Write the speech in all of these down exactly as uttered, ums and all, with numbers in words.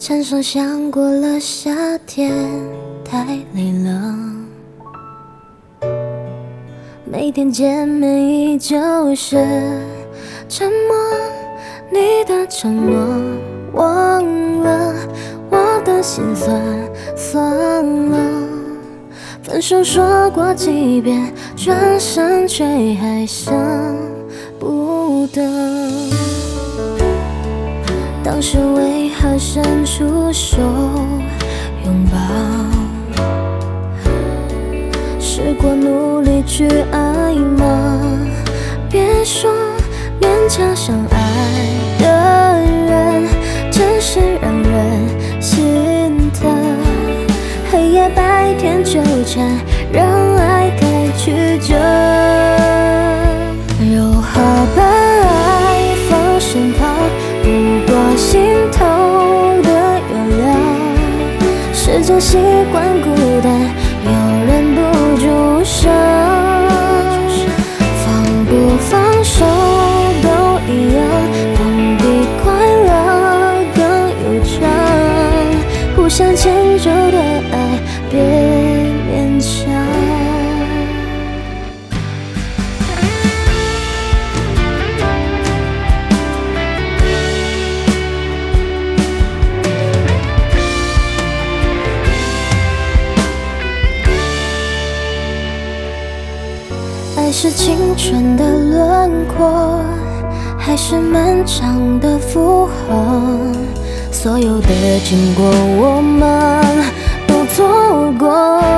陈设想过了夏天太累了，每天见面依旧是沉默，你的承诺忘了，我的心酸算了。分手说过几遍，转身却还舍不得。当时为何伸出手拥抱？试过努力去爱吗？别说勉强相爱的人，真是让人心疼。黑夜白天纠缠，让爱太曲折。如何把爱放身旁，不过心头的原谅。时间习惯孤单，又忍不住伤。放不放手都一样，痛比快乐更悠长。互相迁就的爱，别勉强。爱是青春的轮廓，还是漫长的负荷？所有的经过我们都错过。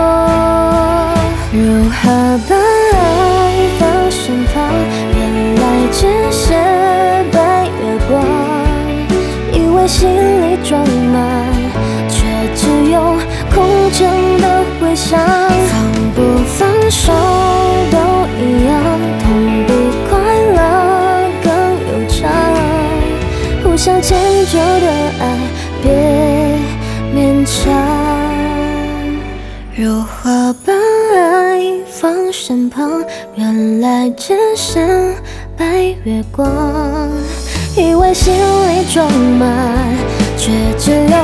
如何把爱放身旁？原来只是白月光。以为心里装满，却只有空城的回响。放不放手都一样，痛比快乐更悠长。互相迁就的爱，别勉强。如何把爱放身旁？原来只剩白月光。以为心里装满，却只有